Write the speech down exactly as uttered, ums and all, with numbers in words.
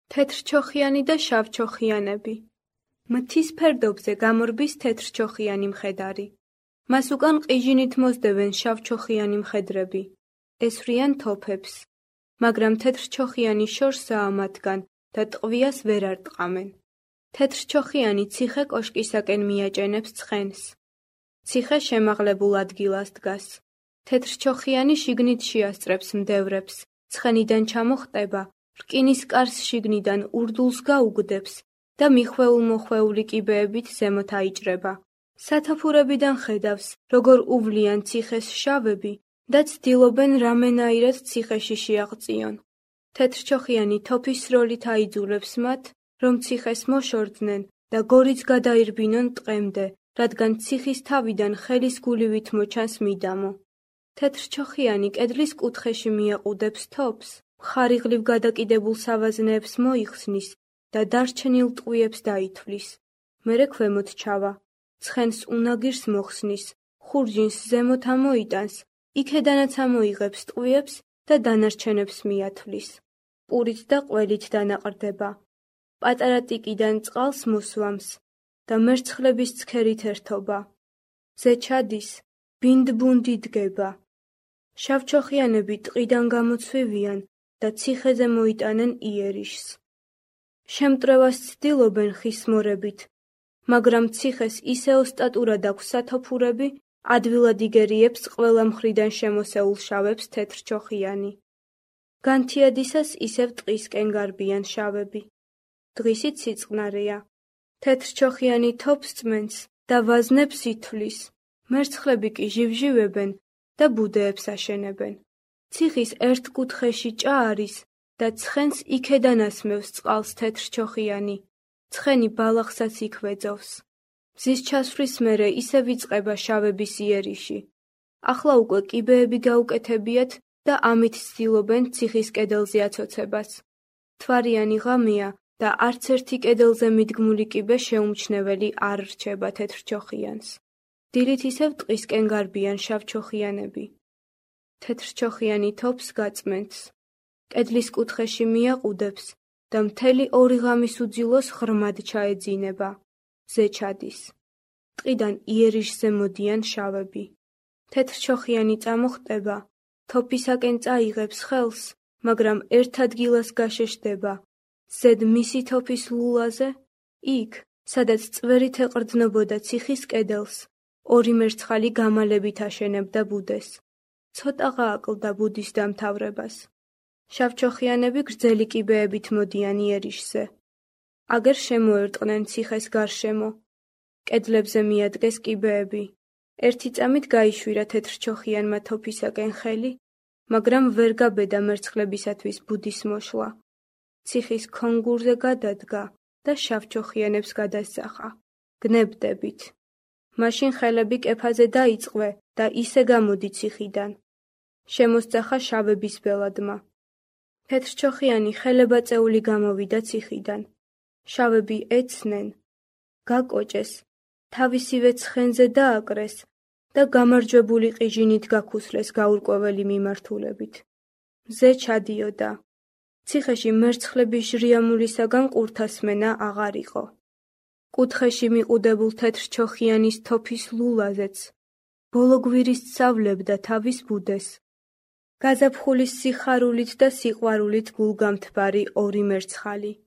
თეთრჩოხიანი და შავჩოხიანები. მთის ფერდობზე გამორბის თეთრჩოხიანი მხედარი. მას უკან ყიჟინით მოსდევენ შავჩოხიანი მხედრები. ესვრიან თოფებს. მაგრამ თეთრჩოხიანი შორსაა მათგან და ტყვიას ვერ არტყამენ. თეთრჩოხიანი ციხე კოშკისაკენ მიაჭენებს ცხენს. ციხე შემაღლებულ ადგილას დგას. თეთრჩოხიანი შიგნით შეასწრებს მდევრებს, ცხენიდან ჩამოხტება, რკინის კარს შიგნიდან ურდულს გაუგდებს და მიხვეულ-მოხვეული კიბეებით ზემოთ აიჭრება. სათაფურებიდან ხედავს, როგორ უვლიან ციხეს შავები და ცდილობენ რამენაირად ციხეში შეაღწიონ. თეთრჩოხიანი თოფის სროლით აიძულებს მათ, რომ ციხეს მოშორდნენ და გორიც გადაირბინონ ტყემდე, რადგან ციხის თავიდან ხელის გულივით მოჩანს მიდამო. თეთრჩოხიანი კედლის კუთხეში მიაყუდებს თოფს, მხარიღლივ გადაკიდებულ სავაზნეებს მოიხსნის და დარჩენილ ტყვიებს დაითვლის. მერე ქვემოთ ჩავა. ცხენს უნაგირს მოხსნის, ხურჯინს ზემოთ ამოიტანს, იქედანაც ამოიღებს ტყვიებს და დანარჩენებს მიათვლის. პურით და ყველით დანაყრდება. პატარა ტიკიდან წყალს მოსვამს და მერცხლების ცქერით ერთობა. ზე ჩადის, ბინდბუნდი დგება. შავჩოხიანები ტყიდან გამოცვივიან და ციხეზე მოიტანენ იერიშს. შემტრევას ცდილობენ ხის მორებით, მაგრამ ციხეს ისე ოსტატურად აქვს სათოფურები, ადვილად იგერიებს ყველა მხრიდან შემოსეულ შავებს თეთრჩოხიანი. განთიადისას ისევ ტყისკენ გარბიან შავები. დღისით სიწყნარეა. თეთრჩოხიანი თოფს წმენს და ვაზნებს ითვლის. მერცხლები კი ჟივჟივებენ და ბუდეებს აშენებენ. ციხის ერთ კუთხეში ჭა არის და ცხენს იქედან ასმევს წყალს თეთრჩოხიანი. ცხენი ბალახსაც იქ ვეძოვს. მზის ჩასვრის მერე ისევ იწყება შავების იერიში. ახლა უკვე კიბეები გაუკეთებიათ და ამით ცდილობენ ციხის კედელზე აცოცებას. თვარიანი ღამეა და არც ერთი კედელზე მიდგმული კიბე შეუმჩნეველი არ რჩება თეთრჩოხიანს. დილით ისევ ტყისკენ გარბიან შავჩოხიანები. თეთრჩოხიანი თოფს გაწმენს. კედლის კუთხეში მიაყუდებს და მთელი ორი ღამის უძილოს ღრმად ჩაეძინება. ზე ჩადის. ტყიდან იერიშზე მოდიან შავები. თეთრჩოხიანი წამოხტება, თოფისაკენ წაიღებს ხელს, მაგრამ ერთ ადგილას გაშეშდება. ზედ მისი თოფის ლულაზე, იქ, სადაც წვერით ეყრდნობოდა ციხის კედელს, ორი მერცხალი გამალებით აშენებდა ბუდეს. ცოტა გააკლდა ბუდის დამთავრებას. შავჩოხიანები გრძელი კიბეებით მოდიან იერიშზე. აგერ შემოერტყნენ ციხეს გარშემო. კედლებზე მიადგეს კიბეები. ერთი წამით გაიშვირა თეთრჩოხიანმა თოფისაკენ ხელი, მაგრამ ვერ გაბედა მერცხლებისათვის ბუდის მოშლა. ციხის ქონგურზე გადადგა და შავჩოხიანებს გადასძახა. გნებდებით. მაშინ ხელები კეფაზე დაიწყვე და ისე გამოდი ციხიდან. შემოსძახა შავების ბელადმა. თეთრჩოხიანი ხელებაწეული გამოვიდა ციხიდან. შავები ეცნენ, გაკოჭეს, თავისივე ცხენზე დააკრეს და გამარჯვებული ყიჟინით გაქუსლეს გაურკვეველი მიმართულებით. მზე ჩადიოდა. ციხეში მერცხლების ჟრიამულისაგან ყურთასმენა აღარ იყო. კუთხეში მიყუდებულ თეთრჩოხიანის თოფის ლულაზეც ბოლო გვირის სწავლებდა თავის ბუდეს. გაზაფხულის სიხარულით და სიყვარულით გულგამთბარი ორი მერცხალი.